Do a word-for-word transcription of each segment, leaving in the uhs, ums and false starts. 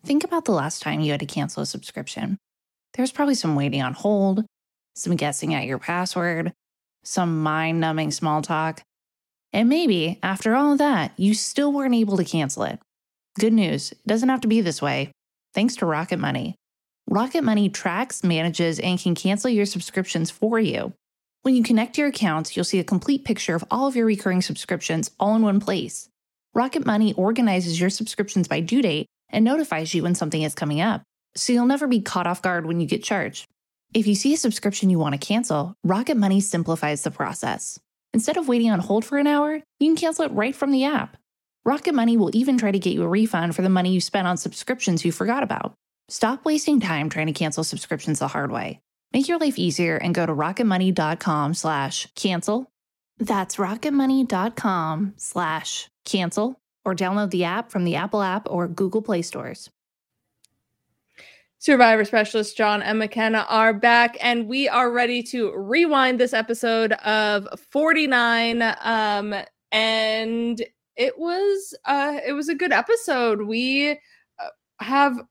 Think about the last time you had to cancel a subscription. There was probably some waiting on hold, some guessing at your password, some mind-numbing small talk. And maybe, after all of that, you still weren't able to cancel it. Good news, it doesn't have to be this way. Thanks to Rocket Money. Rocket Money tracks, manages, and can cancel your subscriptions for you. When you connect your accounts, you'll see a complete picture of all of your recurring subscriptions all in one place. Rocket Money organizes your subscriptions by due date and notifies you when something is coming up, so you'll never be caught off guard when you get charged. If you see a subscription you want to cancel, Rocket Money simplifies the process. Instead of waiting on hold for an hour, you can cancel it right from the app. Rocket Money will even try to get you a refund for the money you spent on subscriptions you forgot about. Stop wasting time trying to cancel subscriptions the hard way. Make your life easier and go to rocketmoney.com slash cancel. That's rocketmoney.com slash cancel, or download the app from the Apple app or Google Play stores. Survivor specialist John and McKenna are back, and we are ready to rewind this episode of forty-nine. Um, and it was uh, it was a good episode. We uh, have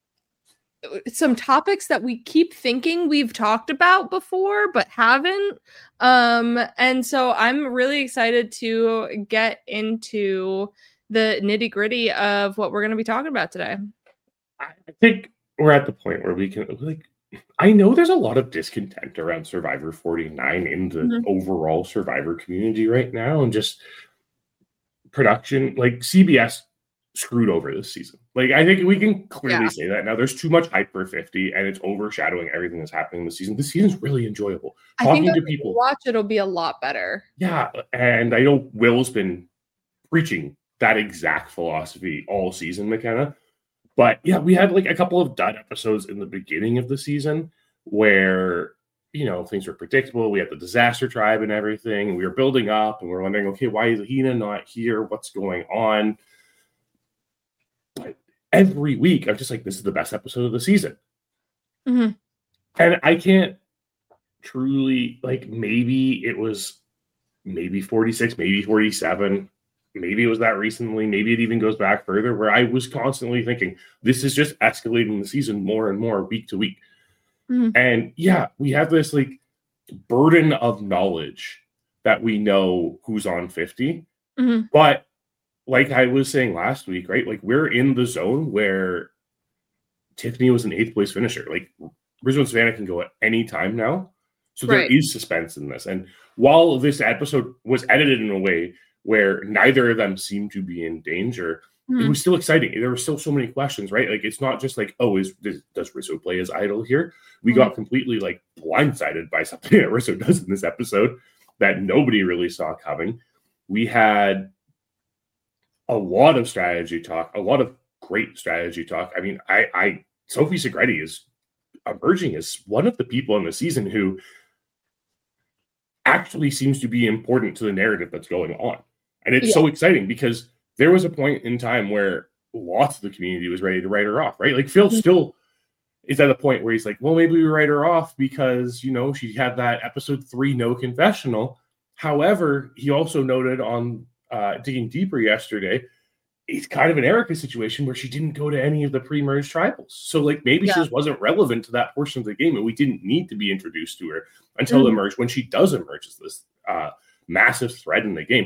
some topics that we keep thinking we've talked about before, but haven't. Um, and so I'm really excited to get into the nitty gritty of what we're going to be talking about today. I think we're at the point where we can, like, I know there's a lot of discontent around Survivor forty-nine in the mm-hmm. overall Survivor community right now, and just production, like C B S screwed over this season. Like, I think we can clearly yeah. say that now. There's too much hype for fifty, and it's overshadowing everything that's happening this season. This season's really enjoyable. I Talking think to people, watch it'll be a lot better. Yeah, and I know Will's been preaching that exact philosophy all season, McKenna. But yeah, we had like a couple of dud episodes in the beginning of the season where, you know, things were predictable. We had the disaster tribe and everything. We were building up, and we we're wondering, okay, why is Hina not here? What's going on? But every week, I'm just like, this is the best episode of the season. Mm-hmm. And I can't truly, like, maybe it was maybe forty-six, maybe forty-seven. Maybe it was that recently. Maybe it even goes back further, where I was constantly thinking, this is just escalating the season more and more week to week. Mm-hmm. And yeah, we have this like burden of knowledge that we know who's on fifty. Mm-hmm. But like I was saying last week, right? Like, we're in the zone where Tiffany was an eighth place finisher. Like, Rizzo and Savannah can go at any time now. So there right. is suspense in this. And while this episode was edited in a way where neither of them seemed to be in danger, mm-hmm. it was still exciting. There were still so many questions, right? Like, it's not just like, oh, is does, does Rizzo play as idol here? We mm-hmm. got completely like blindsided by something that Rizzo does in this episode that nobody really saw coming. We had a lot of strategy talk, a lot of great strategy talk. I mean, I, I Sophie Segretti is emerging as one of the people in the season who actually seems to be important to the narrative that's going on. And it's yeah. so exciting because there was a point in time where lots of the community was ready to write her off, right? Like, Phil mm-hmm. still is at a point where he's like, well, maybe we write her off because, you know, she had that episode three no confessional. However, he also noted on uh, Digging Deeper yesterday, it's kind of an Erica situation where she didn't go to any of the pre-merge tribals. So, like, maybe yeah. she just wasn't relevant to that portion of the game, and we didn't need to be introduced to her until mm-hmm. the merge. When she does emerge as this uh, massive thread in the game,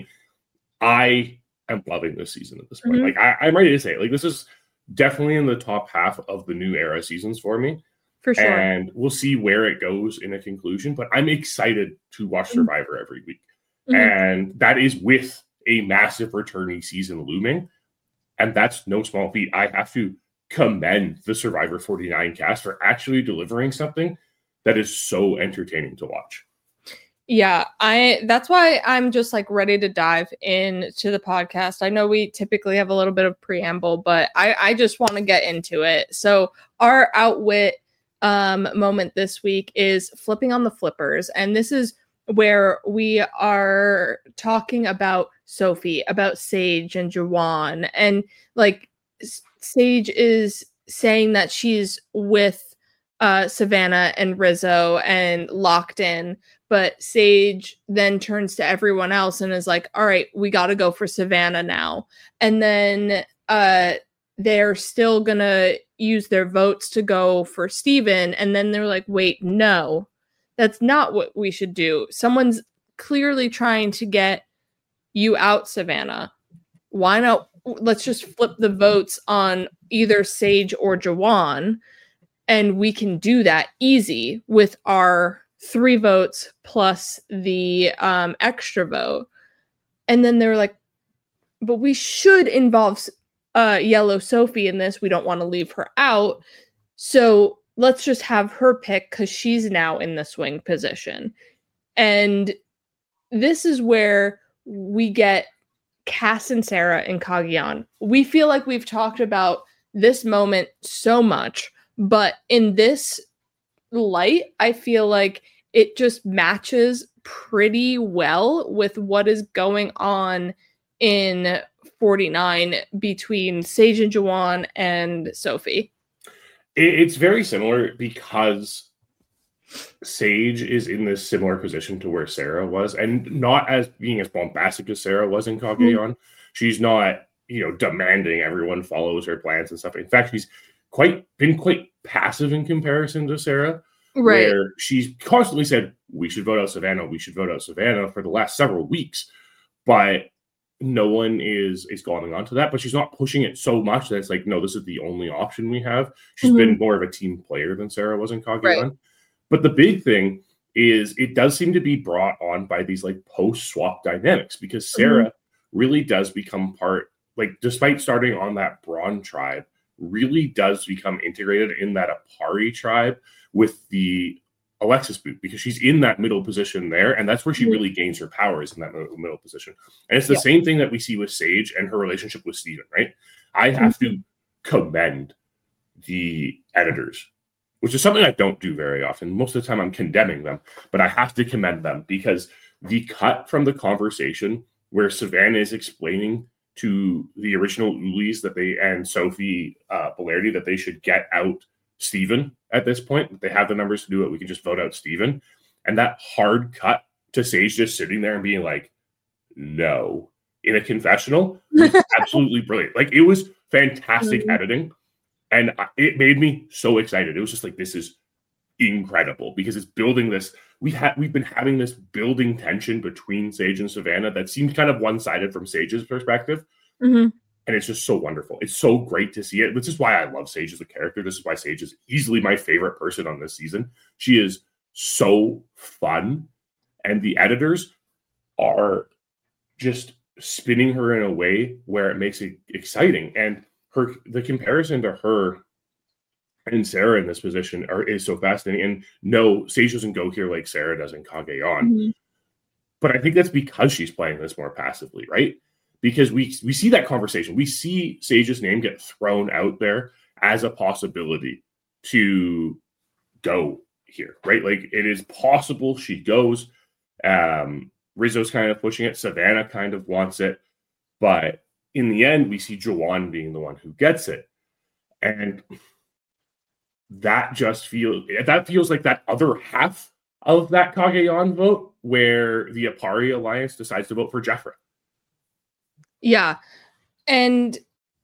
I am loving this season at this point. Mm-hmm. Like, I, I'm ready to say, like, this is definitely in the top half of the new era seasons for me. For sure. And we'll see where it goes in a conclusion, but I'm excited to watch Survivor mm-hmm. every week. Mm-hmm. And that is with a massive returning season looming. And that's no small feat. I have to commend the Survivor forty-nine cast for actually delivering something that is so entertaining to watch. Yeah, I that's why I'm just like ready to dive into the podcast. I know we typically have a little bit of preamble, but I, I just want to get into it. So our outwit um, moment this week is flipping on the flippers. And this is where we are talking about Sophie, about Sage and Juwan. And like Sage is saying that she's with uh, Savannah and Rizzo and locked in. But Sage then turns to everyone else and is like, all right, we got to go for Savannah now. And then uh, they're still going to use their votes to go for Steven. And then they're like, wait, no, that's not what we should do. Someone's clearly trying to get you out, Savannah. Why not? Let's just flip the votes on either Sage or Jawan. And we can do that easy with our three votes plus the um, extra vote. And then they're like, but we should involve uh, Yellow Sophie in this. We don't want to leave her out. So let's just have her pick because she's now in the swing position. And this is where we get Cass and Sarah and Cagayan. We feel like we've talked about this moment so much, but in this light, I feel like it just matches pretty well with what is going on in forty-nine between Sage and Jawan and Sophie. It's very similar because Sage is in this similar position to where Sarah was, and not as being as bombastic as Sarah was in Cagayan. Mm-hmm. She's not, you know, demanding everyone follows her plans and stuff. In fact, she's quite been quite passive in comparison to Sarah, right? Where she's constantly said, "We should vote out Savannah. We should vote out Savannah" for the last several weeks, but no one is is going on to that. But she's not pushing it so much that it's like, no, this is the only option we have. She's mm-hmm. been more of a team player than Sarah was in Cagayan. Right. But the big thing is it does seem to be brought on by these like post-swap dynamics, because Sarah mm-hmm. really does become part, like despite starting on that Braun tribe, really does become integrated in that Apari tribe with the Alexis boot, because she's in that middle position there, and that's where she mm-hmm. really gains her powers, in that middle, middle position. And it's the yeah. same thing that we see with Sage and her relationship with Steven, right? I have mm-hmm. to commend the editors, which is something I don't do very often. Most of the time I'm condemning them, but I have to commend them, because the cut from the conversation where Savannah is explaining to the original Ulis that they, and Sophie uh, Bellardi, that they should get out Steven at this point, they have the numbers to do it, we can just vote out Steven. And that hard cut to Sage just sitting there and being like, no, in a confessional, was absolutely brilliant. Like, it was fantastic mm-hmm. editing. And it made me so excited. It was just like, this is incredible, because it's building this. We had we've been having this building tension between Sage and Savannah that seemed kind of one-sided from Sage's perspective. Mm-hmm. And it's just so wonderful. It's so great to see it. This is why I love Sage as a character. This is why Sage is easily my favorite person on this season. She is so fun. And the editors are just spinning her in a way where it makes it exciting. And her the comparison to her and Sarah in this position are, is so fascinating. And no, Sage doesn't go here like Sarah does in Cagayan. Mm-hmm. But I think that's because she's playing this more passively, right? Because we we see that conversation. We see Sage's name get thrown out there as a possibility to go here, right? Like, it is possible she goes. Um, Rizzo's kind of pushing it. Savannah kind of wants it. But in the end, we see Jawan being the one who gets it. And that just feels, that feels like that other half of that Cagayan vote where the Apari Alliance decides to vote for Jeffra. Yeah. And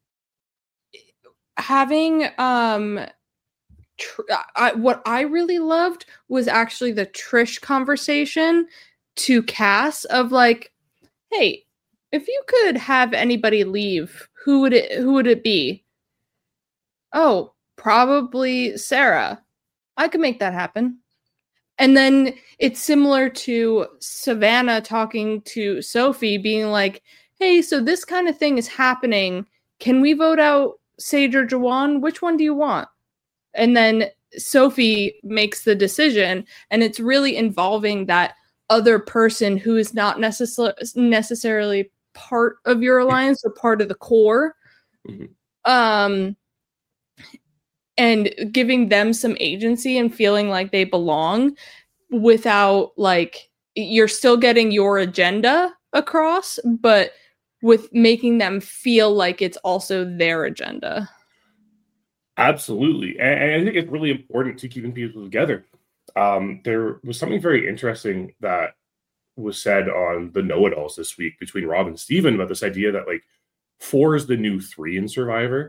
having, um, tr- I, what I really loved was actually the Trish conversation to Cass of like, hey, if you could have anybody leave, who would it, who would it be? Oh, probably Sarah. I could make that happen. And then it's similar to Savannah talking to Sophie being like, hey, so this kind of thing is happening. Can we vote out Sage or Jawan? Which one do you want? And then Sophie makes the decision, and it's really involving that other person who is not necessar- necessarily part of your alliance or part of the core. Mm-hmm. Um, and giving them some agency and feeling like they belong without, like, you're still getting your agenda across, but with making them feel like it's also their agenda. Absolutely. And, and I think it's really important to keeping people together. Um, there was something very interesting that was said on the Know-It-Alls this week between Rob and Steven about this idea that, like, four is the new three in Survivor.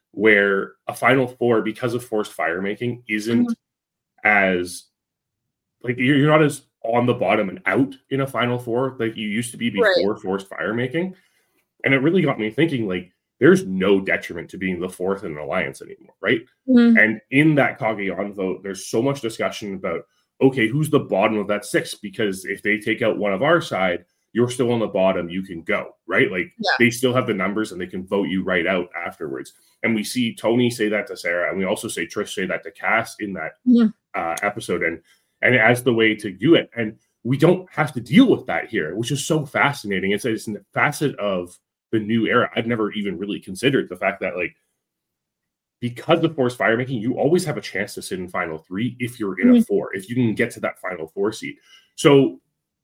where a final four, because of forced fire making, isn't mm-hmm. as like you're, you're not as on the bottom and out in a final four like you used to be before right. forced fire making. And it really got me thinking, like, there's no detriment to being the fourth in an alliance anymore, right? Mm-hmm. And in that Cagayan vote, there's so much discussion about, okay, who's the bottom of that six? Because if they take out one of our side, you're still on the bottom, you can go, right? Like, yeah. they still have the numbers and they can vote you right out afterwards. And we see Tony say that to Sarah, and we also see Trish say that to Cass in that mm-hmm. uh, episode, and and as the way to do it. And we don't have to deal with that here, which is so fascinating. It's, it's a facet of the new era I've never even really considered, the fact that, like, because of forced fire making, you always have a chance to sit in final three if you're in mm-hmm. a four, if you can get to that final four seed. So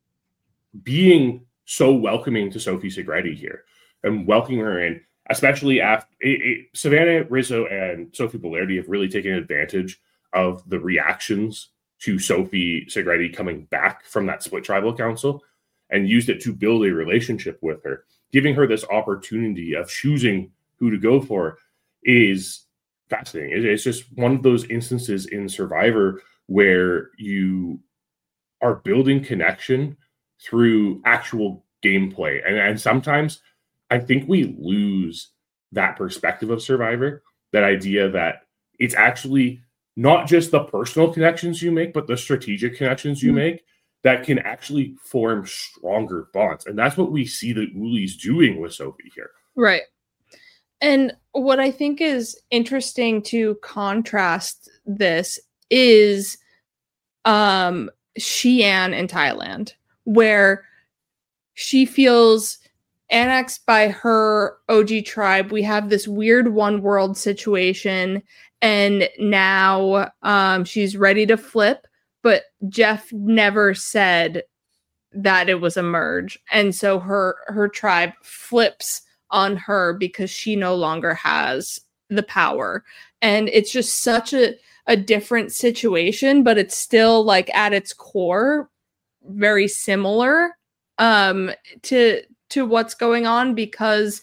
being so welcoming to Sophie Segretti here and welcoming her in, especially after it, it, Savannah Rizzo and Sophie Bolerdi have really taken advantage of the reactions to Sophie Segretti coming back from that split tribal council and used it to build a relationship with her. Giving her this opportunity of choosing who to go for is fascinating. It's just one of those instances in Survivor where you are building connection through actual gameplay. And, and sometimes I think we lose that perspective of Survivor, that idea that it's actually not just the personal connections you make, but the strategic connections you mm-hmm. make that can actually form stronger bonds. And that's what we see the Ulis doing with Sophie here. Right. And what I think is interesting to contrast this is um, Xian in Thailand, where she feels annexed by her O G tribe. We have this weird one world situation, and now um, she's ready to flip. But Jeff never said that it was a merge. And so her her tribe flips on her because she no longer has the power. And it's just such a, a different situation, but it's still, like, at its core, very similar um, to, to what's going on, because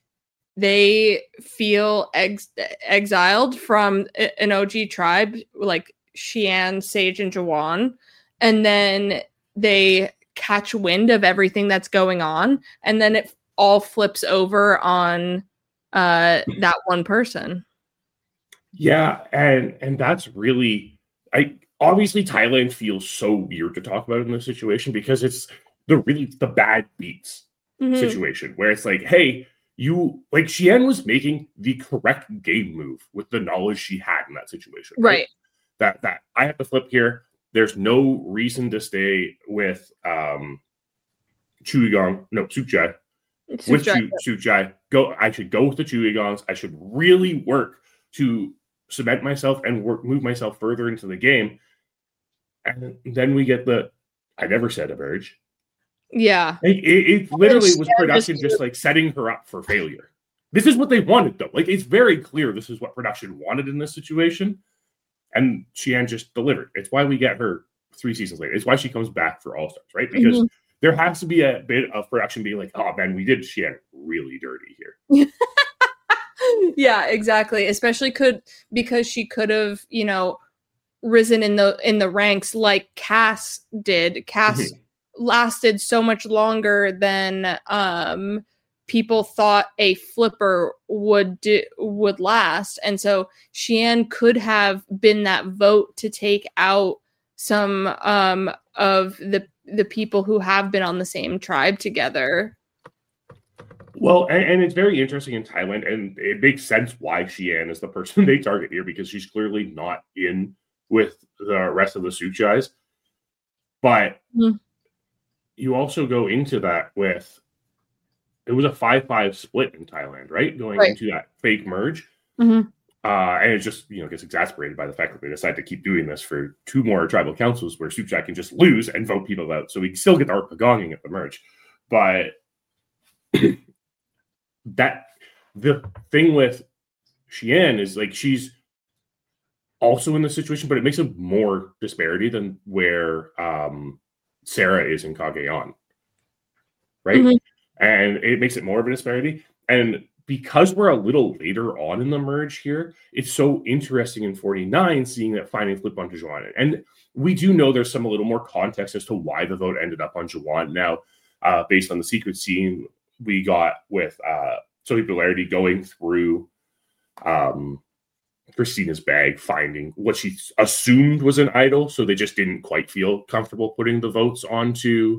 they feel ex- exiled from an O G tribe, like Xian, Sage, and Jawan, and then they catch wind of everything that's going on, and then it all flips over on uh, that one person. Yeah, and and that's really, I obviously Thailand feels so weird to talk about in this situation because it's the really the bad beats mm-hmm. situation where it's like, hey, you like Xian was making the correct game move with the knowledge she had in that situation, right? right. That that I have to flip here. There's no reason to stay with um Chuigong, no Suchai. With Chu, Suchai. Go I should go with the Chuigongs. I should really work to cement myself and work move myself further into the game. And then we get the I never said a merge. Yeah. It, it, it literally was production just like setting her up for failure. This is what they wanted, though. Like, it's very clear this is what production wanted in this situation. And Xian just delivered. It's why we get her three seasons later. It's why she comes back for All Stars, right? Because mm-hmm. there has to be a bit of production being like, oh, man, we did Xian really dirty here. Yeah, exactly. Especially could because she could have, you know, risen in the in the ranks like Cass did. Cass mm-hmm. lasted so much longer than um people thought a flipper would do, would last. And so Xian could have been that vote to take out some um, of the the people who have been on the same tribe together. Well, and, and it's very interesting in Thailand, and it makes sense why Xian is the person they target here, because she's clearly not in with the rest of the Suchais. But mm. you also go into that with it was a five five split in Thailand, right? Going right. into that fake merge. Mm-hmm. Uh, and it just, you know, gets exasperated by the fact that they decide to keep doing this for two more tribal councils where Suchai can just lose and vote people out. So we can still get our pagonging at the merge. But that the thing with Xian is like she's also in this situation, but it makes it more disparity than where um, Sarah is in Cagayan. Right? Mm-hmm. And it makes it more of a disparity. And because we're a little later on in the merge here, it's so interesting in forty-nine seeing that finding flip onto Juwan. And we do know there's some a little more context as to why the vote ended up on Juwan now, uh, based on the secret scene we got with uh, Sophie Bolardi going through um, Christina's bag, finding what she assumed was an idol. So they just didn't quite feel comfortable putting the votes onto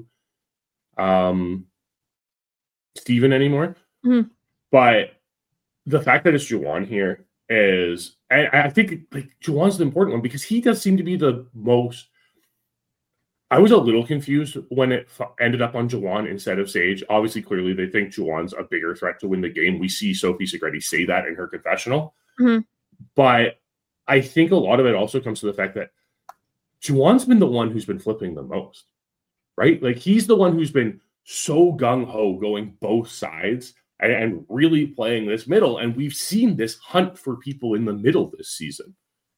um, Steven anymore. Mm-hmm. But the fact that it's Juwan here is, and I think like Juwan's the important one because he does seem to be the most. I was a little confused when it f- ended up on Juwan instead of Sage. Obviously, clearly they think Juwan's a bigger threat to win the game. We see Sophie Segretti say that in her confessional. Mm-hmm. But I think a lot of it also comes to the fact that Juwan's been the one who's been flipping the most, right? Like he's the one who's been so gung-ho going both sides and, and really playing this middle. And we've seen this hunt for people in the middle this season.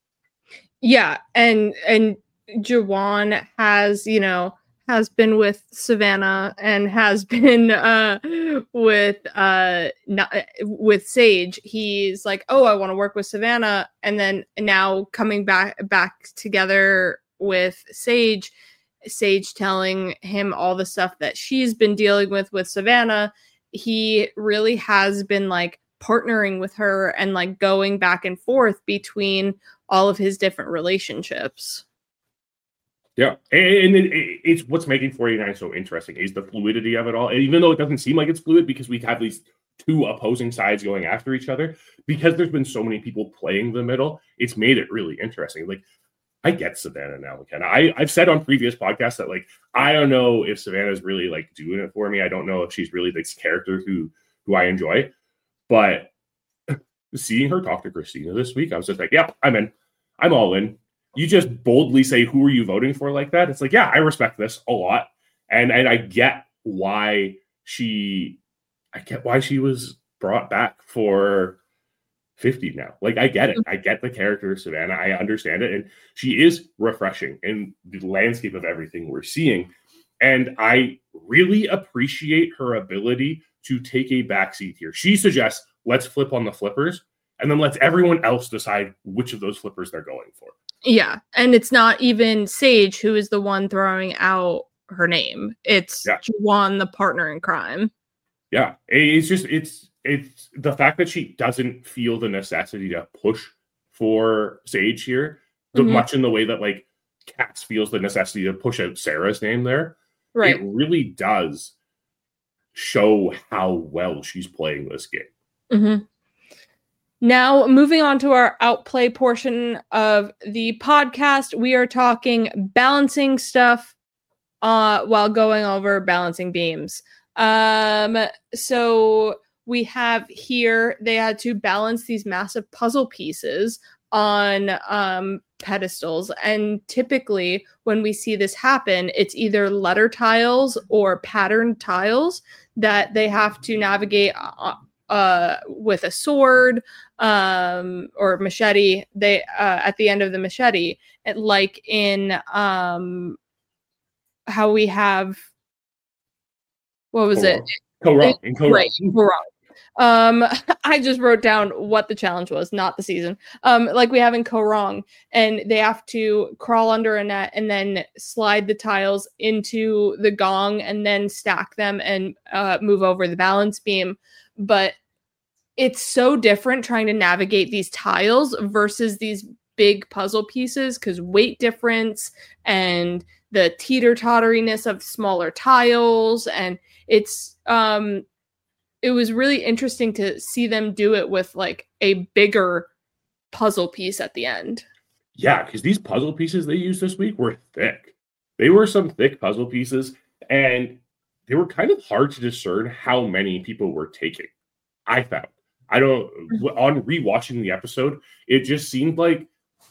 Yeah. And, and Juwan has, you know, has been with Savannah and has been uh, with uh, not, with Sage. He's like, oh, I want to work with Savannah. And then now coming back back together with Sage, Sage telling him all the stuff that she's been dealing with with Savannah. He really has been like partnering with her and like going back and forth between all of his different relationships. Yeah, and it, it, it's what's making forty-nine so interesting is the fluidity of it all. And even though it doesn't seem like it's fluid because we have these two opposing sides going after each other, because there's been so many people playing the middle, it's made it really interesting. Like, I get Savannah now, McKenna. I, I've said on previous podcasts that, like, I don't know if Savannah's really, like, doing it for me. I don't know if she's really this character who, who I enjoy. But seeing her talk to Christina this week, I was just like, yeah, I'm in. I'm all in. You just boldly say, who are you voting for like that? It's like, yeah, I respect this a lot. And and I get why she, I get why she was brought back for fifty now. Like, I get it. I get the character of Savannah. I understand it. And she is refreshing in the landscape of everything we're seeing. And I really appreciate her ability to take a backseat here. She suggests, let's flip on the flippers, and then let's everyone else decide which of those flippers they're going for. Yeah, and it's not even Sage who is the one throwing out her name. It's yeah. Juwan, the partner in crime. Yeah, it's just, it's it's the fact that she doesn't feel the necessity to push for Sage here, mm-hmm. much in the way that, like, Cass feels the necessity to push out Sarah's name there. Right. It really does show how well she's playing this game. Mm-hmm. Now, moving on to our outplay portion of the podcast, we are talking balancing stuff uh, while going over balancing beams. Um, so we have here, they had to balance these massive puzzle pieces on um, pedestals. And typically when we see this happen, it's either letter tiles or patterned tiles that they have to navigate uh, uh, with a sword um, or machete. They uh, at the end of the machete, it, like in um, how we have, what was Korong. it? Korong. In Korong. Right, Korong. Um, I just wrote down what the challenge was, not the season. Um, like we have in Korong, and they have to crawl under a net and then slide the tiles into the gong and then stack them and uh, move over the balance beam. But it's so different trying to navigate these tiles versus these big puzzle pieces because weight difference and the teeter-totteriness of smaller tiles. And it's um it was really interesting to see them do it with like a bigger puzzle piece at the end. Yeah, because these puzzle pieces they used this week were thick. They were some thick puzzle pieces, and they were kind of hard to discern how many people were taking. I found. I don't, on rewatching the episode, it just seemed like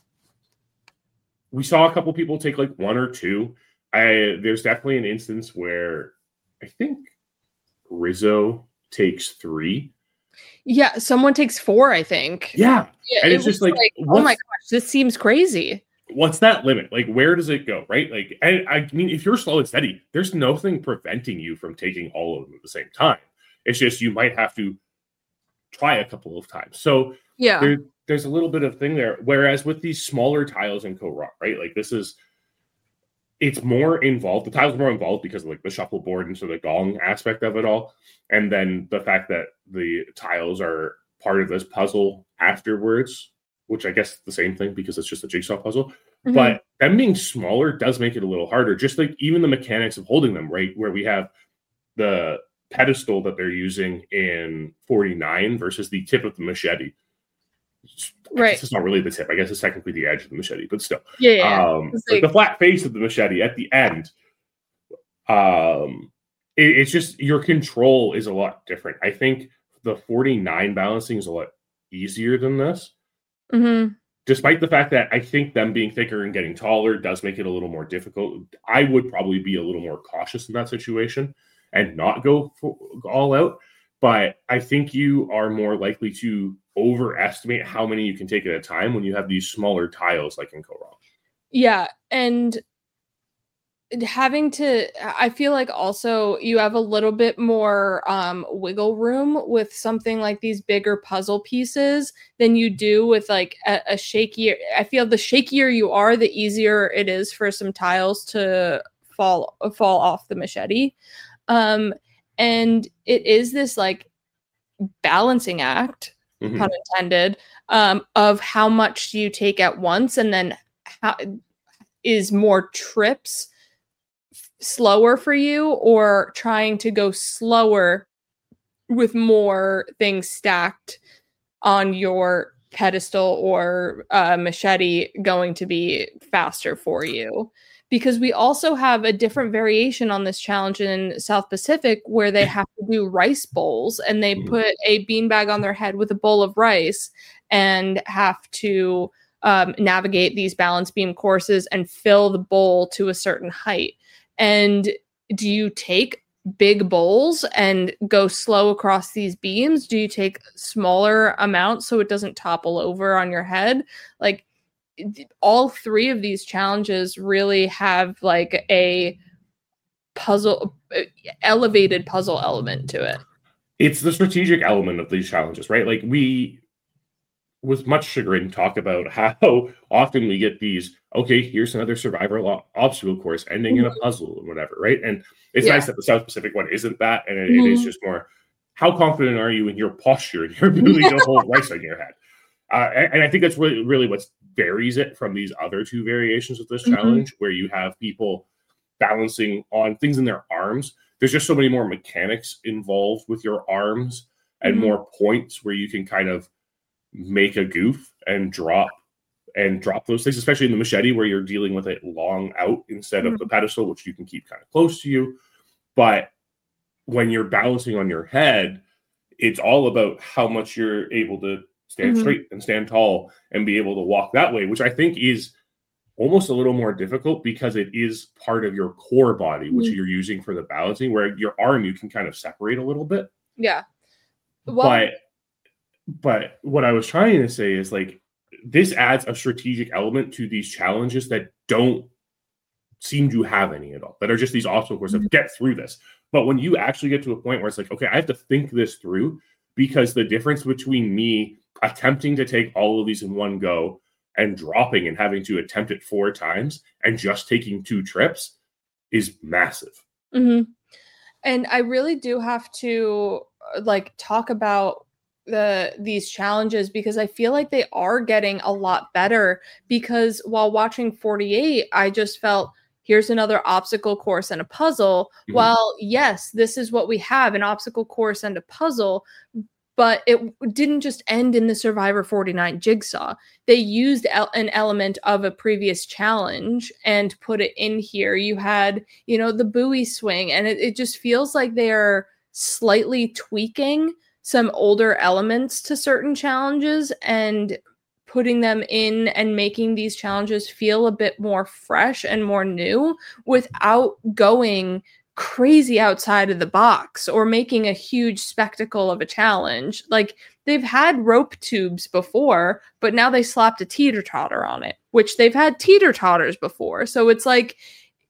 we saw a couple people take like one or two. I, there's definitely an instance where I think Rizzo takes three. Yeah, someone takes four, I think. Yeah. yeah and it's it just like, like oh my gosh, this seems crazy. What's that limit? Like, where does it go, right? Like, I, I mean, if you're slow and steady, there's nothing preventing you from taking all of them at the same time. It's just you might have to try a couple of times. So yeah, there, there's a little bit of thing there. Whereas with these smaller tiles in Ko-Ra, right? Like this is, it's more involved. The tiles are more involved because of like the shuffleboard and so the gong aspect of it all. And then the fact that the tiles are part of this puzzle afterwards, which I guess is the same thing because it's just a jigsaw puzzle. Mm-hmm. But them being smaller does make it a little harder. Just like even the mechanics of holding them, right? Where we have the pedestal that they're using in forty-nine versus the tip of the machete. Right. It's not really the tip. I guess it's technically the edge of the machete, but still. Yeah. yeah. Um, like the flat face of the machete at the end. Um, it, it's just your control is a lot different. I think the forty-nine balancing is a lot easier than this. Mm-hmm. Despite the fact that I think them being thicker and getting taller does make it a little more difficult. I would probably be a little more cautious in that situation and not go for, all out. But I think you are more likely to overestimate how many you can take at a time when you have these smaller tiles like in Ko-Ra. Yeah, and having to, I feel like also you have a little bit more um, wiggle room with something like these bigger puzzle pieces than you do with like a, a shakier. I feel the shakier you are, the easier it is for some tiles to fall fall off the machete. Um, and it is this like balancing act, mm-hmm. pun intended, um, of how much do you take at once, and then how is more trips slower for you, or trying to go slower with more things stacked on your pedestal or uh, machete going to be faster for you. Because we also have a different variation on this challenge in South Pacific where they have to do rice bowls, and they put a beanbag on their head with a bowl of rice and have to um, navigate these balance beam courses and fill the bowl to a certain height. And do you take big bowls and go slow across these beams? Do you take smaller amounts so it doesn't topple over on your head? Like, all three of these challenges really have like a puzzle, elevated puzzle element to it. It's the strategic element of these challenges, right? Like we, with much chagrin, talk about how often we get these, okay, here's another survival obstacle course ending mm-hmm. in a puzzle and whatever, right? And it's yeah. nice that the South Pacific one isn't that, and it, mm-hmm. it is just more, how confident are you in your posture and your ability to hold rice on your head? Uh, and, and I think that's really, really what varies it from these other two variations of this mm-hmm. challenge, where you have people balancing on things in their arms. There's just so many more mechanics involved with your arms and mm-hmm. more points where you can kind of make a goof and drop and drop those things, especially in the machete where you're dealing with it long out instead mm-hmm. of the pedestal, which you can keep kind of close to you. But when you're balancing on your head, it's all about how much you're able to stand mm-hmm. straight and stand tall and be able to walk that way, which I think is almost a little more difficult because it is part of your core body, which mm-hmm. you're using for the balancing, where your arm, you can kind of separate a little bit. Yeah. Well, but, but what I was trying to say is like, this adds a strategic element to these challenges that don't seem to have any at all, that are just these obstacle courses mm-hmm. of get through this. But when you actually get to a point where it's like, okay, I have to think this through, because the difference between me attempting to take all of these in one go and dropping and having to attempt it four times and just taking two trips is massive. Mm-hmm. And I really do have to like talk about the these challenges, because I feel like they are getting a lot better, because while watching forty-eight, I just felt, here's another obstacle course and a puzzle. Mm-hmm. Well, yes, this is what we have, an obstacle course and a puzzle. But it didn't just end in the Survivor forty-nine jigsaw. They used el- an element of a previous challenge and put it in here. You had, you know, the buoy swing, and it, it just feels like they're slightly tweaking some older elements to certain challenges and putting them in and making these challenges feel a bit more fresh and more new without going crazy outside of the box or making a huge spectacle of a challenge. Like, they've had rope tubes before, but now they slapped a teeter-totter on it, which they've had teeter-totters before. So it's like,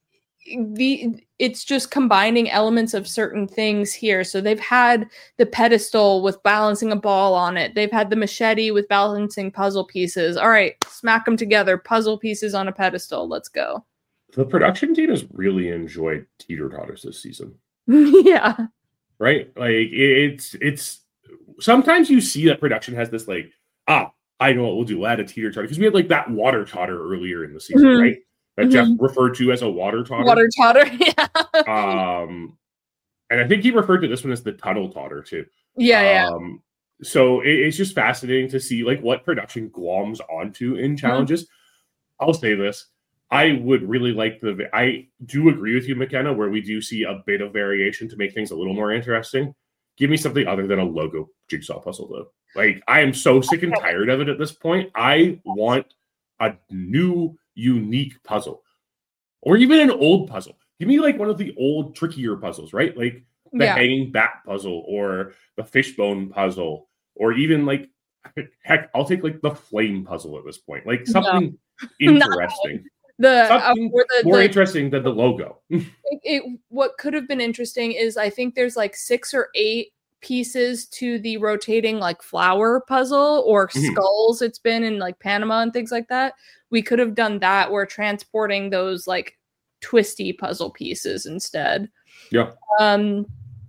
the it's just combining elements of certain things here. So they've had the pedestal with balancing a ball on it. They've had the machete with balancing puzzle pieces. All right, smack them together. Puzzle pieces on a pedestal. Let's go. The production team has really enjoyed teeter-totters this season. Yeah. Right? Like, it's, it's, sometimes you see that production has this, like, ah, I know what we'll do. We'll add a teeter-totter. Because we had, like, that water totter earlier in the season, mm-hmm. right? That mm-hmm. Jeff referred to as a water totter. Water totter, yeah. um, and I think he referred to this one as the tunnel totter, too. Yeah, um, yeah. So it, it's just fascinating to see, like, what production gloms onto in challenges. Mm-hmm. I'll say this. I would really like the... I do agree with you, McKenna, where we do see a bit of variation to make things a little more interesting. Give me something other than a logo jigsaw puzzle, though. Like, I am so sick and tired of it at this point. I want a new, unique puzzle. Or even an old puzzle. Give me, like, one of the old, trickier puzzles, right? Like, the yeah. hanging bat puzzle, or the fishbone puzzle, or even, like, heck, I'll take, like, the flame puzzle at this point. Like, something no. interesting. No. The, uh, the the more interesting than the logo. it, it, what could have been interesting is I think there's like six or eight pieces to the rotating like flower puzzle or mm-hmm. skulls it's been in like Panama and things like that. We could have done that. We're transporting those like twisty puzzle pieces instead. Yeah. Um.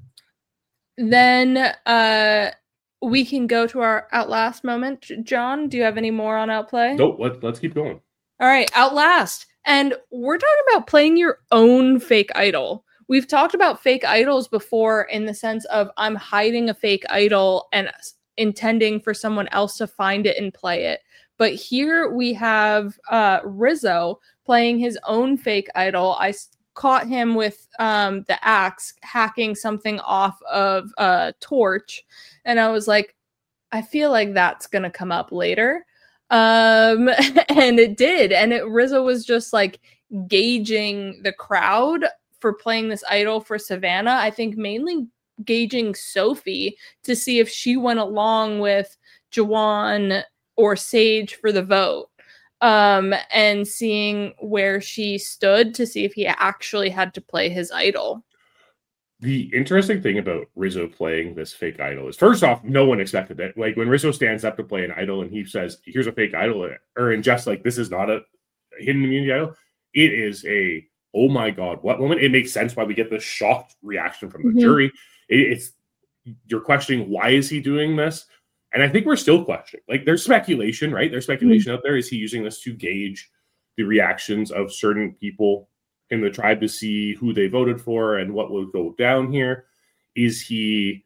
Then uh, we can go to our Outlast moment. John, do you have any more on Outplay? Nope. Let's let's keep going. All right, Outlast. And we're talking about playing your own fake idol. We've talked about fake idols before in the sense of I'm hiding a fake idol and intending for someone else to find it and play it. But here we have uh, Rizzo playing his own fake idol. I caught him with um, the axe hacking something off of a torch. And I was like, I feel like that's going to come up later. Um, and it did. And it, Rizzo was just like gauging the crowd for playing this idol for Savannah. I think mainly gauging Sophie to see if she went along with Jawan or Sage for the vote. Um, and seeing where she stood to see if he actually had to play his idol. The interesting thing about Rizzo playing this fake idol is, first off, no one expected it. Like, when Rizzo stands up to play an idol and he says, here's a fake idol, or in just like, this is not a hidden immunity idol, it is a, oh my God, what moment? It makes sense why we get this shocked reaction from the mm-hmm. jury. It, it's, you're questioning, why is he doing this? And I think we're still questioning. Like, there's speculation, right? There's speculation mm-hmm. out there. Is he using this to gauge the reactions of certain people in the tribe to see who they voted for and what will go down here? Is he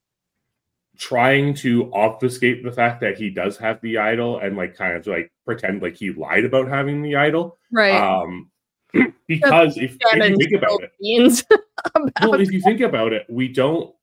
trying to obfuscate the fact that he does have the idol and like kind of like pretend like he lied about having the idol? Right. Um, because if, if you think about it, about well, if you think about it, we don't,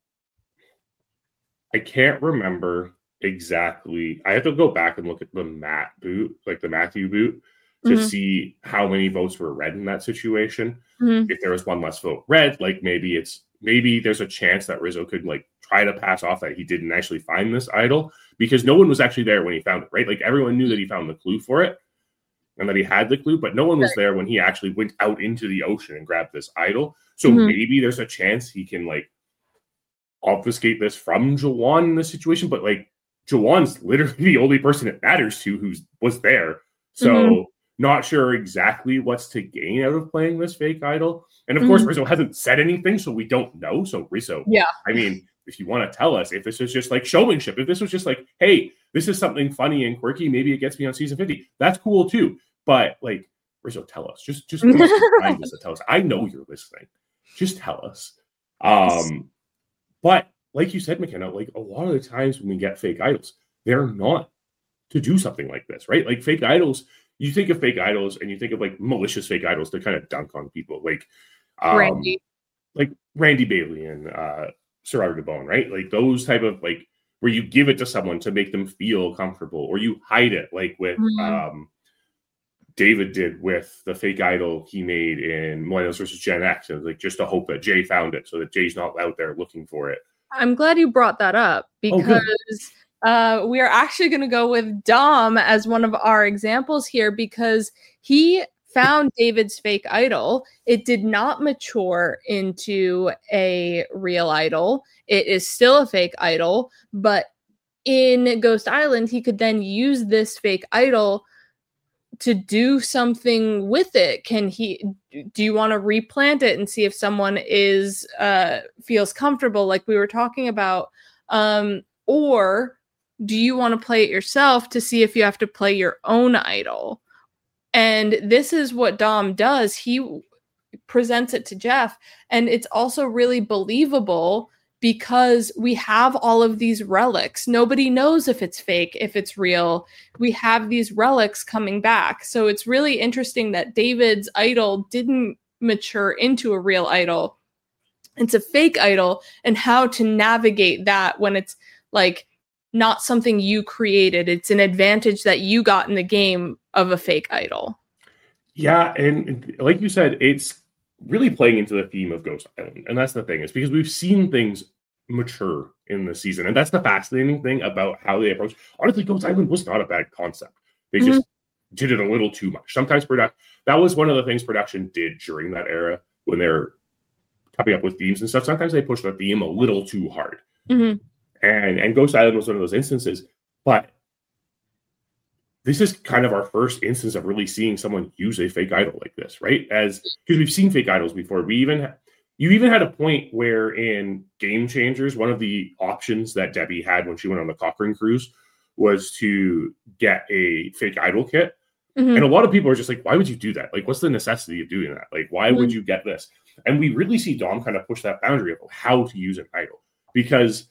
I can't remember exactly. I have to go back and look at the Matt boot, like the Matthew boot, to mm-hmm. see how many votes were red in that situation. Mm-hmm. If there was one less vote red, like maybe it's maybe there's a chance that Rizzo could like try to pass off that he didn't actually find this idol, because no one was actually there when he found it, right? Like, everyone knew that he found the clue for it and that he had the clue, but no one was right. there when he actually went out into the ocean and grabbed this idol. So mm-hmm. maybe there's a chance he can like obfuscate this from Jawan in this situation, but like Jawan's literally the only person it matters to who was there. So mm-hmm. not sure exactly what's to gain out of playing this fake idol. And of mm-hmm. course, Rizzo hasn't said anything, so we don't know. So Rizzo, yeah. I mean, if you want to tell us, if this is just like showmanship, if this was just like, hey, this is something funny and quirky, maybe it gets me on season fifty, that's cool too. But like, Rizzo, tell us. Just just kindness to tell us. I know you're listening. Just tell us. Um, but like you said, McKenna, like a lot of the times when we get fake idols, they're not to do something like this, right? Like, fake idols, you think of fake idols and you think of like malicious fake idols to kind of dunk on people, like um, Randy, like Randy Bailey and uh, Gerardo Debone, right? Like those type of like where you give it to someone to make them feel comfortable, or you hide it, like with mm-hmm. um, David did with the fake idol he made in Millennials versus Gen X. It was like just to hope that Jay found it, so that Jay's not out there looking for it. I'm glad you brought that up, because oh, uh, we are actually going to go with Dom as one of our examples here, because he found David's fake idol. It did not mature into a real idol. It is still a fake idol, but in Ghost Island, he could then use this fake idol to do something with it. Can he, do you want to replant it and see if someone is, uh, feels comfortable, like we were talking about? Um, or do you want to play it yourself to see if you have to play your own idol? And this is what Dom does. He presents it to Jeff, and it's also really believable because we have all of these relics. Nobody knows if it's fake, if it's real. We have these relics coming back. So it's really interesting that David's idol didn't mature into a real idol. It's a fake idol, and how to navigate that when it's like not something you created. It's an advantage that you got in the game of a fake idol. Yeah, and like you said, it's really playing into the theme of Ghost Island. And that's the thing, is because we've seen things mature in the season. And that's the fascinating thing about how they approach. Honestly, Ghost Island was not a bad concept. They mm-hmm. just did it a little too much. Sometimes product that was one of the things production did during that era when they're coming up with themes and stuff. Sometimes they pushed the theme a little too hard. Mm-hmm. And and Ghost Island was one of those instances. But this is kind of our first instance of really seeing someone use a fake idol like this, right? As because we've seen fake idols before. We even you even had a point where in Game Changers, one of the options that Debbie had when she went on the Cochrane cruise was to get a fake idol kit. Mm-hmm. And a lot of people are just like, why would you do that? Like, what's the necessity of doing that? Like, why mm-hmm. would you get this? And we really see Dom kind of push that boundary of how to use an idol, because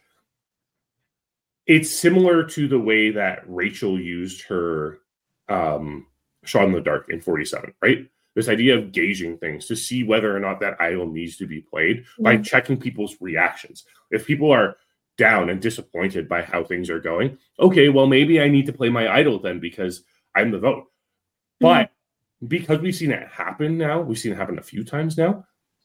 it's similar to the way that Rachel used her um, Shot in the Dark in forty-seven, right? This idea of gauging things to see whether or not that idol needs to be played mm-hmm. by checking people's reactions. If people are down and disappointed by how things are going, okay, well, maybe I need to play my idol then because I'm the vote. Mm-hmm. But because we've seen it happen now, we've seen it happen a few times now,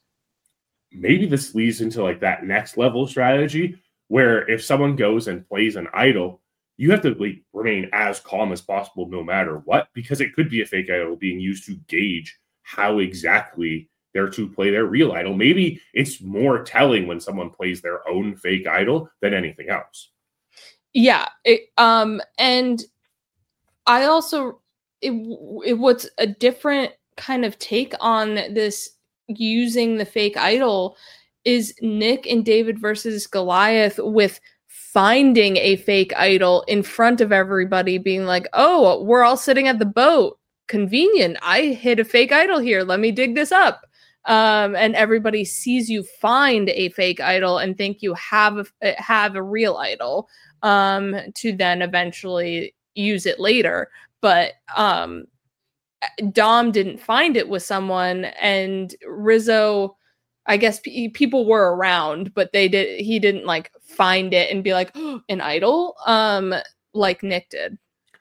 maybe this leads into like that next level strategy where if someone goes and plays an idol, you have to like remain as calm as possible no matter what, because it could be a fake idol being used to gauge how exactly they're to play their real idol. Maybe it's more telling when someone plays their own fake idol than anything else. Yeah. It, um, and I also, it, it what's a different kind of take on this using the fake idol is Nick and David versus Goliath, with finding a fake idol in front of everybody, being like, oh, we're all sitting at the boat. Convenient. I hid a fake idol here. Let me dig this up. Um, and everybody sees you find a fake idol and think you have a, have a real idol um, to then eventually use it later. But um, Dom didn't find it with someone, and Rizzo, I guess p- people were around, but they did. He didn't like find it and be like, oh, an idol, um, like Nick did.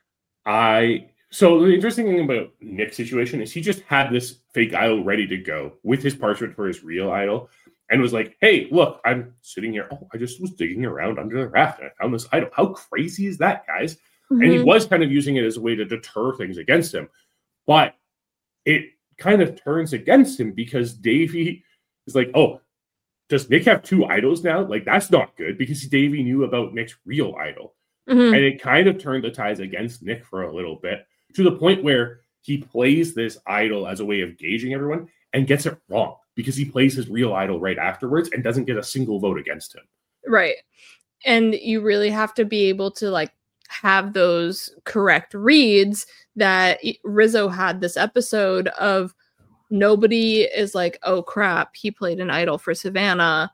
I so the interesting thing about Nick's situation is he just had this fake idol ready to go with his parchment for his real idol, and was like, "Hey, look, I'm sitting here. Oh, I just was digging around under the raft and I found this idol. How crazy is that, guys?" Mm-hmm. And he was kind of using it as a way to deter things against him, but it kind of turns against him because Davey is like, oh, does Nick have two idols now? Like, that's not good, because Davey knew about Nick's real idol. Mm-hmm. And it kind of turned the ties against Nick for a little bit, to the point where he plays this idol as a way of gauging everyone and gets it wrong, because he plays his real idol right afterwards and doesn't get a single vote against him. Right. And you really have to be able to like have those correct reads that Rizzo had this episode of. Nobody is like, oh crap, he played an idol for Savannah.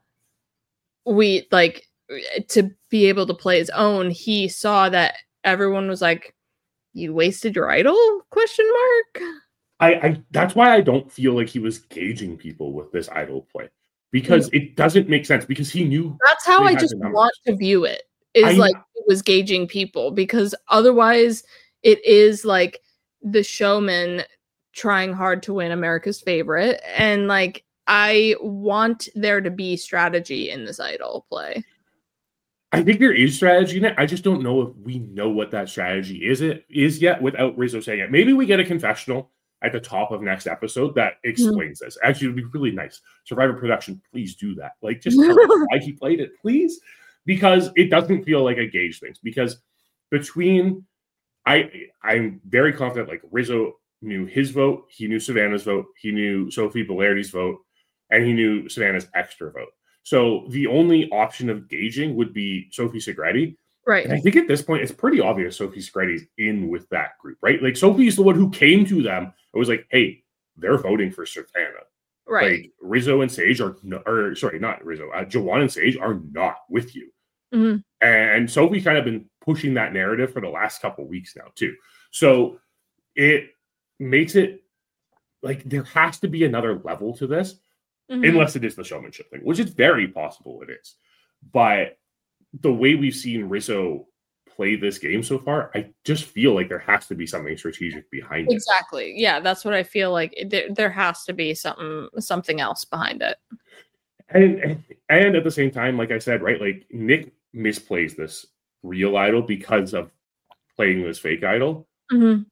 We like to be able to play his own. He saw that everyone was like, you wasted your idol? Question mark. I, I that's why I don't feel like he was gauging people with this idol play, because mm-hmm. it doesn't make sense, because he knew. That's how I just want to view it, is I, like it was gauging people, because otherwise it is like the showman trying hard to win America's favorite, and like I want there to be strategy in this idol play. I think there is strategy in it. I just don't know if we know what that strategy is it is yet without Rizzo saying it. Maybe we get a confessional at the top of next episode that explains mm-hmm. this. Actually, it would be really nice. Survivor production, please do that. Like, just tell us why he played it, please. Because it doesn't feel like a gauge thing. Because between, I, I'm very confident, like, Rizzo knew his vote, he knew Savannah's vote, he knew Sophie Bellardi's vote, and he knew Savannah's extra vote. So the only option of gauging would be Sophie Segretti. Right. And I think at this point, it's pretty obvious Sophie Segretti's in with that group, right? Like, Sophie's the one who came to them and was like, hey, they're voting for Savannah. Right. Like, Rizzo and Sage are, no, or sorry, not Rizzo, uh, Joanne and Sage are not with you. Mm-hmm. And Sophie kind of been pushing that narrative for the last couple of weeks now, too. So it makes it like there has to be another level to this, mm-hmm. unless it is the showmanship thing, which is very possible it is. But the way we've seen Rizzo play this game so far, I just feel like there has to be something strategic behind it. Exactly. Yeah, that's what I feel like. There, there has to be something something else behind it. And, and and at the same time, like I said, right, like Nick misplays this real idol because of playing this fake idol. Mm-hmm.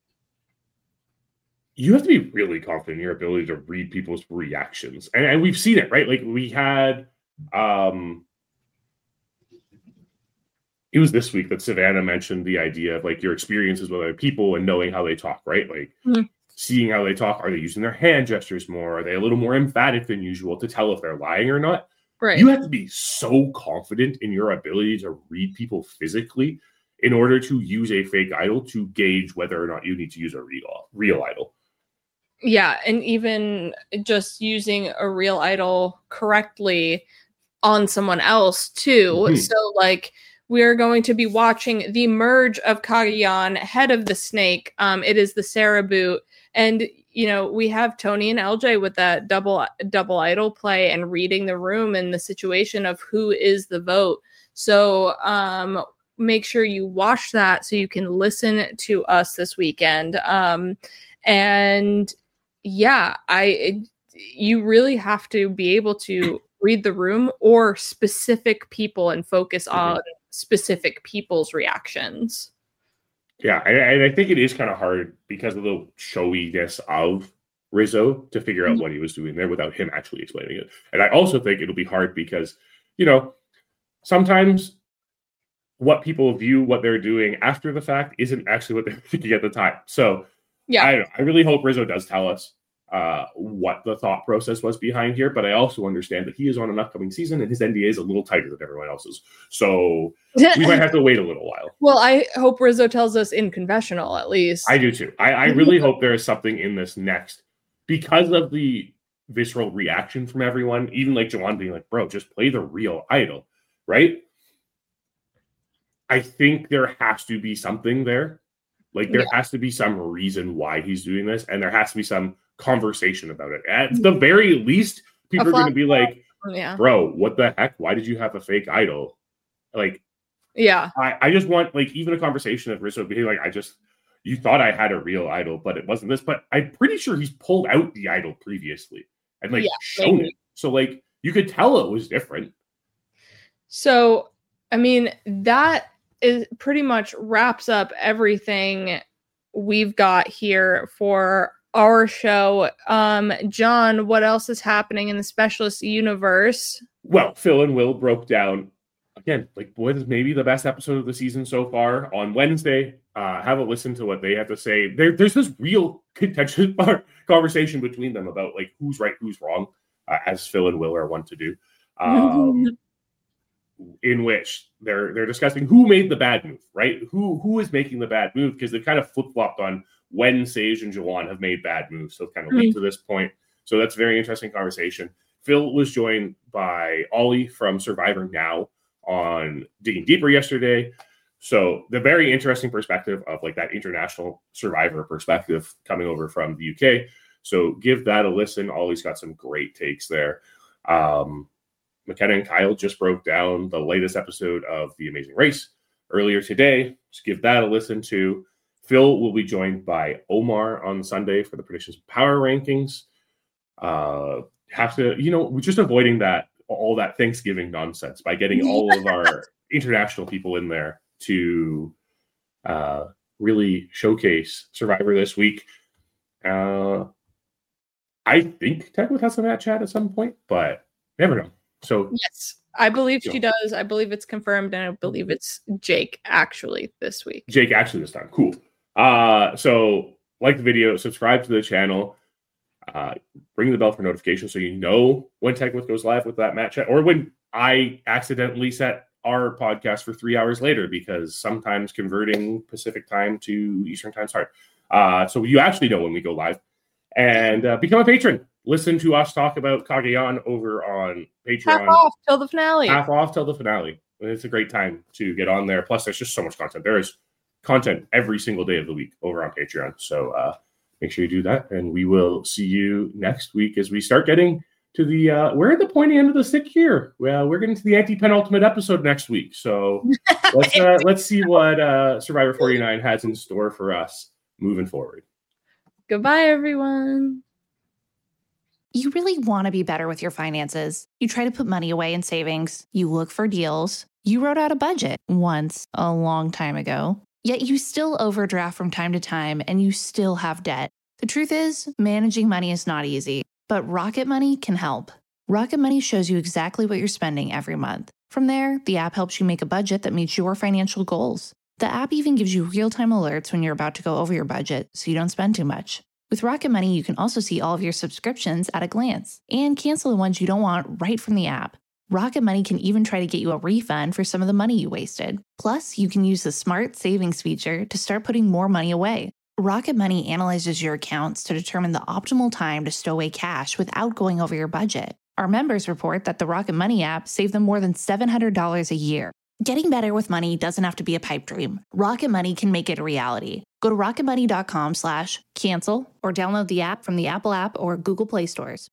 You have to be really confident in your ability to read people's reactions. And, and we've seen it, right? Like we had, um, it was this week that Savannah mentioned the idea of like your experiences with other people and knowing how they talk, right? Like mm-hmm. seeing how they talk. Are they using their hand gestures more? Are they a little more emphatic than usual to tell if they're lying or not? Right. You have to be so confident in your ability to read people physically in order to use a fake idol to gauge whether or not you need to use a real, real idol. Yeah, and even just using a real idol correctly on someone else too. Mm-hmm. So like we're going to be watching the merge of Cagayan, head of the snake. Um, it is the Sarah boot. And, you know, we have Tony and L J with that double double idol play and reading the room and the situation of who is the vote. So um, make sure you watch that so you can listen to us this weekend. Um, and yeah, I it, you really have to be able to read the room or specific people and focus mm-hmm. on specific people's reactions. Yeah, and, and I think it is kind of hard because of the showiness of Rizzo to figure out mm-hmm. what he was doing there without him actually explaining it. And I also think it'll be hard because, you know, sometimes what people view what they're doing after the fact isn't actually what they're thinking at the time. So yeah, I, I really hope Rizzo does tell us uh, what the thought process was behind here, but I also understand that he is on an upcoming season and his N D A is a little tighter than everyone else's. So we might have to wait a little while. Well, I hope Rizzo tells us in confessional at least. I do too. I, I really hope there is something in this next because of the visceral reaction from everyone, even like Joanne being like, bro, just play the real idol, right? I think there has to be something there. Like there yeah. has to be some reason why he's doing this, and there has to be some conversation about it. At the very least, people are going to be like, yeah. bro, what the heck? Why did you have a fake idol? Like, yeah, I, I just want like even a conversation of Rizzo being like, I just, you thought I had a real idol, but it wasn't this. But I'm pretty sure he's pulled out the idol previously and like yeah, shown maybe. it. So like you could tell it was different. So, I mean, that is pretty much wraps up everything we've got here for our show. Um, John, what else is happening in the Specialist universe? Well, Phil and Will broke down again, like what is maybe the best episode of the season so far on Wednesday. Uh, have a listen to what they have to say. There, there's this real contentious conversation between them about like who's right, who's wrong, uh, as Phil and Will are wont to do. Um, in which they're they're discussing who made the bad move, right? Who who is making the bad move because they've kind of flip-flopped on when Sage and Joanne have made bad moves. So it's kind of mm-hmm. linked to this point. So that's a very interesting conversation. Phil was joined by Ollie from Survivor Now on Digging Deeper yesterday. So the very interesting perspective of like that international Survivor perspective coming over from the U K. So give that a listen. Ollie's got some great takes there. Um, McKenna and Kyle just broke down the latest episode of The Amazing Race earlier today. Just give that a listen to. Phil will be joined by Omar on Sunday for the Predictions Power Rankings. Uh, have to, you know, we're just avoiding that, all that Thanksgiving nonsense by getting all of our international people in there to uh, really showcase Survivor this week. Uh, I think Techwood has a match chat at some point, but never know. So yes, I believe she know. does. I believe it's confirmed, and I believe it's Jake actually this week. Jake actually this time. Cool. Uh, so like the video, subscribe to the channel, uh, ring the bell for notifications so you know when Techwood goes live with that match chat, or when I accidentally set our podcast for three hours later, because sometimes converting Pacific time to Eastern time is hard. Uh, so you actually know when we go live. And uh, become a patron. Listen to us talk about Cagayan over on Patreon. Half off till the finale. Half off till the finale. It's a great time to get on there. Plus, there's just so much content. There is content every single day of the week over on Patreon. So uh, make sure you do that. And we will see you next week as we start getting to the, uh, we're at the pointy end of the stick here. Well, we're getting to the anti-penultimate episode next week. So let's, uh, let's see what uh, Survivor forty-nine has in store for us moving forward. Goodbye, everyone. You really want to be better with your finances. You try to put money away in savings. You look for deals. You wrote out a budget once a long time ago. Yet you still overdraft from time to time and you still have debt. The truth is, managing money is not easy, but Rocket Money can help. Rocket Money shows you exactly what you're spending every month. From there, the app helps you make a budget that meets your financial goals. The app even gives you real-time alerts when you're about to go over your budget so you don't spend too much. With Rocket Money, you can also see all of your subscriptions at a glance and cancel the ones you don't want right from the app. Rocket Money can even try to get you a refund for some of the money you wasted. Plus, you can use the Smart Savings feature to start putting more money away. Rocket Money analyzes your accounts to determine the optimal time to stow away cash without going over your budget. Our members report that the Rocket Money app saved them more than seven hundred dollars a year. Getting better with money doesn't have to be a pipe dream. Rocket Money can make it a reality. Go to rocketmoney.com slash cancel or download the app from the Apple app or Google Play stores.